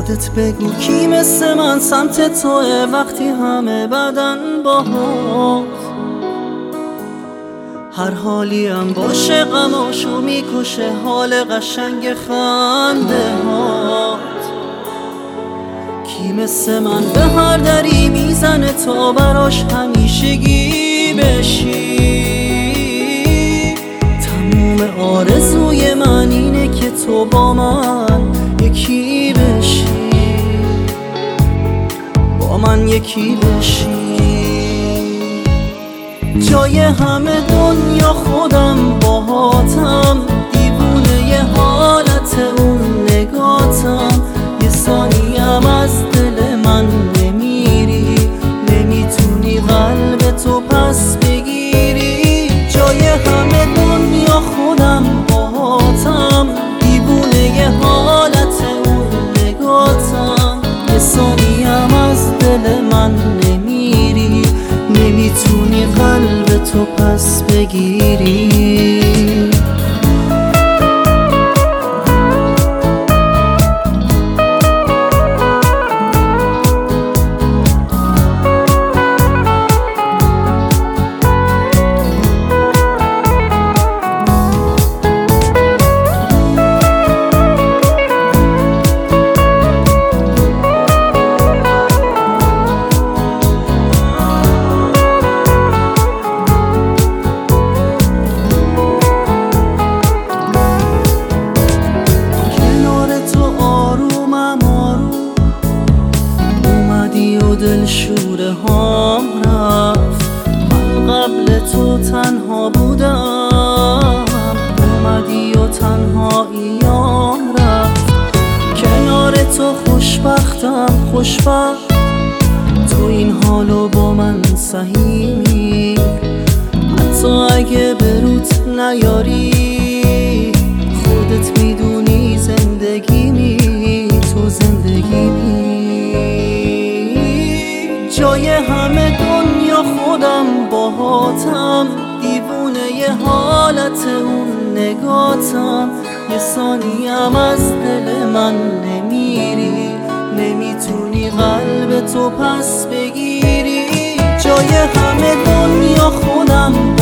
خودت بگو کی مثل من سمت توه وقتی همه بدن باهات. هر حالی هم باشه غماشو میکشه حال قشنگ خنده هات. کی مثل من به هر دری میزنه تا براش همیشگی بشی. تموم آرزوی من اینه که تو با من یکی بشی، با من یکی بشی. جای همه دنیا خودم باهاتم، دیوونه ی حالت اون نگاتم. یه ثانیم از دل من نمیری، نمیتونی قلب تو پس بگیری. جای همه دنیا خودم باهاتم، دیوونه ی حالت اون نگاتم. یه ثانیم از دل من نمیری، نمیتونی قلب تو پس بگیری. دل شوره هام رفت، من قبل تو تنها بودم. اومدی و تنهاییام رفت، کنار تو خوشبختم خوشبخت. تو این حالو با من سهیمی، حتی اگه بروت نیاری. خودت میدونی زندگیمی، تو زندگیمی. جای همه دنیا خودم باهاتم، دیوونه ی حالت اون نگاتم. یه ثانیم از دل من نمیری، نمیتونی قلب تو پس بگیری. جای همه دنیا خودم